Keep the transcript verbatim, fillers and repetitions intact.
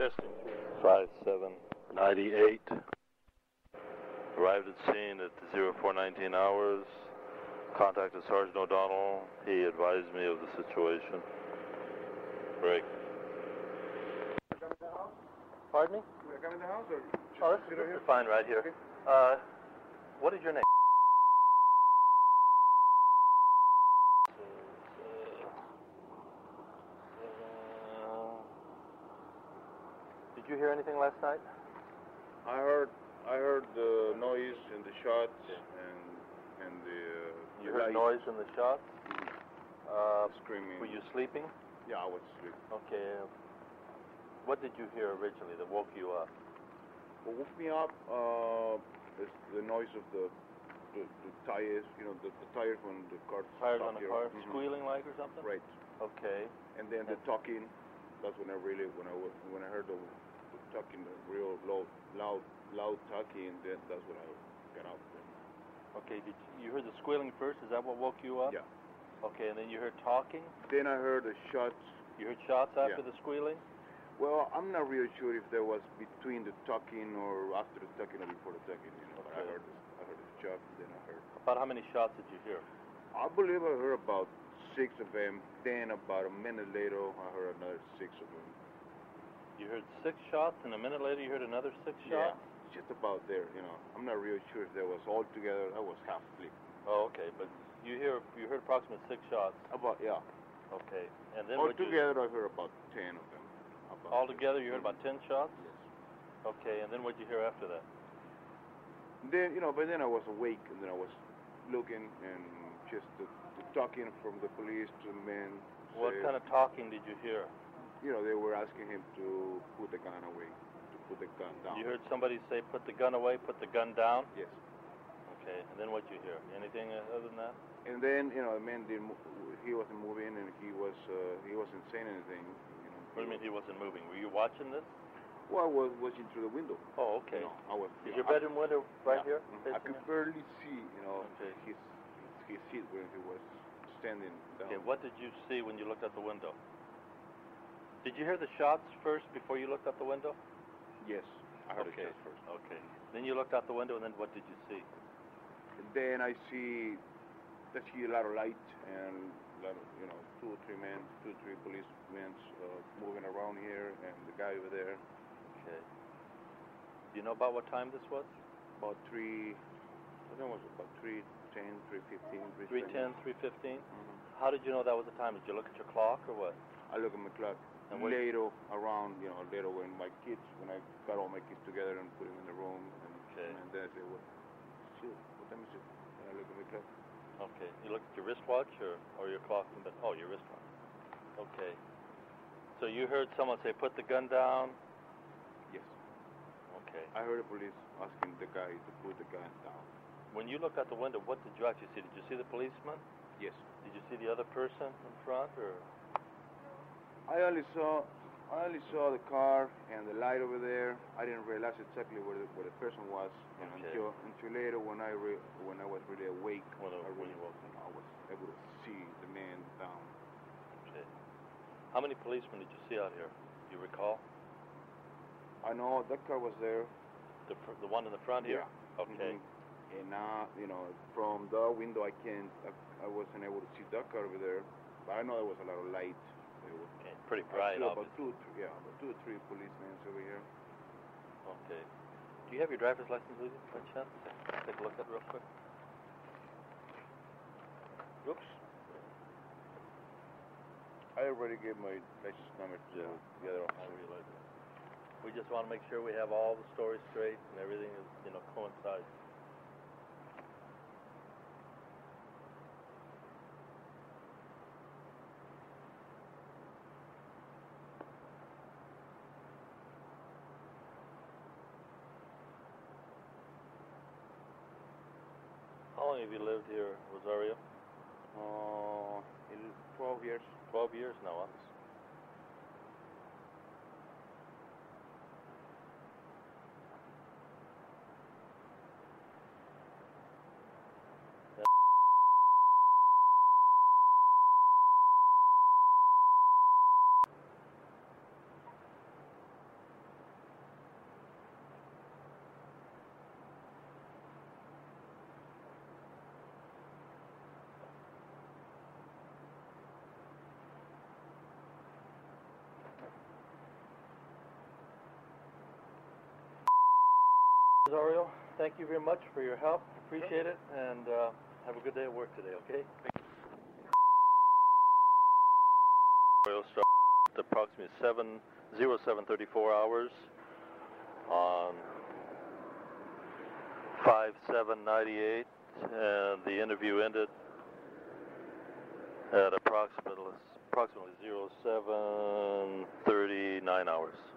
Testing. five seven ninety-eight. Arrived at scene at zero four nineteen hours. Contacted Sergeant O'Donnell. He advised me of the situation. Break. Pardon me? We're coming to the house or just Oh, this, this is fine right here. Okay. Uh, what is your name? Did you hear anything last night? I heard I heard the noise and the shots and and the uh, You the heard light. noise in the shots? Uh, Screaming. were you sleeping? Yeah, I was asleep. Okay. What did you hear originally that woke you up? What woke me up uh, is the noise of the the, the tires, you know, the, the tires when the car Tires stopped on the here. car, Mhm. squealing like or something? Right. Okay. And then the talking. That's when I really when I was when I heard the, the talking, the real loud loud loud talking. Then that's when I got up. Okay. Did you, you heard the squealing first? Is that what woke you up? Yeah. Okay. And then you heard talking. Then I heard the shots. You heard shots after Yeah. the squealing. Well, I'm not really sure if there was between the talking or after the talking or before the talking. You know, but I Okay. heard this, I heard the shot, and then I heard. About how many shots did you hear? I believe I heard about six of them. Then about a minute later, I heard another six of them. You heard six shots, and a minute later you heard another six Yeah, shots? just about there. You know, I'm not really sure if there was all together. I was half asleep. Oh, okay. But you hear you heard approximately six shots. About yeah. Okay. And then All what you, together, I heard about ten of them. About all together you heard about ten shots? Yes. Okay. And then what did you hear after that? Then you know, but then I was awake, and then I was looking and just the, the talking from the police to the men. What say- kind of talking did you hear? You know, they were asking him to put the gun away, to put the gun down. You heard somebody say, "Put the gun away. Put the gun down." Yes. Okay. And then what did you hear? Anything uh, other than that? And then you know, the man didn't. mo- He wasn't moving, and he was uh, he wasn't saying anything. You know. What do you mean he wasn't moving? Were you watching this? Well, I was watching through the window. Oh, okay. You know, I was. Is you your know, I- bedroom window right yeah, here? mhm. I facing could you? barely see, you know, Okay. his his seat when he was standing down. Okay. What did you see when you looked out the window? Did you hear the shots first before you looked out the window? Yes, I heard Okay. it just first. Okay. Then you looked out the window, and then what did you see? And then I see, I see a lot of light and a lot of, you know, two or three men, two or three policemen uh, moving around here, and the guy over there. Okay. Do you know about what time this was? About three, I think it was about three ten, three fifteen, three ten, three fifteen? Mm-hmm. How did you know that was the time? Did you look at your clock or what? I look at my clock. And what- Later, around, you know, later when my kids, when I got all my kids together and put them in the room, and, Okay. and then I say, what, shit, what time is it? And I look at my clock. Okay. You looked at your wristwatch or, or your clock? In the, oh, your wristwatch. Okay. So you heard someone say, "Put the gun down." Yes. Okay. I heard the police asking the guy to put the gun down. When you looked out the window, what did you actually see? Did you see the policeman? Yes. Did you see the other person in front, or? I only saw, I only saw the car and the light over there. I didn't realize exactly where the, where the person was you know, Okay. until until later when I re, when I was really awake. When, I when really, you woke I was able to see the man down. Okay. How many policemen did you see out here? Do you recall? I know that car was there. The fr- the one in the front here? Yeah. Okay. Mhm. And now, you know, from the window I can't, I, I wasn't able to see that car over there. But I know there was a lot of light. It was, Okay. Pretty I bright, see about obviously. two, or three, yeah, about two or three policemen over here. Okay. Do you have your driver's license with you by chance? Take a look at it real quick. Oops. I already gave my license number to Yeah. the other I officer. realize that. We just want to make sure we have all the stories straight and everything is, you know, coincides. How long have you lived here, Rosario? Uh, in twelve years. Twelve years now, huh? Rosario, thank you very much for your help. Appreciate it, and uh, have a good day at work today, okay? At approximately seven zero seven thirty-four hours on five seven ninety-eight, and the interview ended at approximately approximately zero seven thirty-nine hours.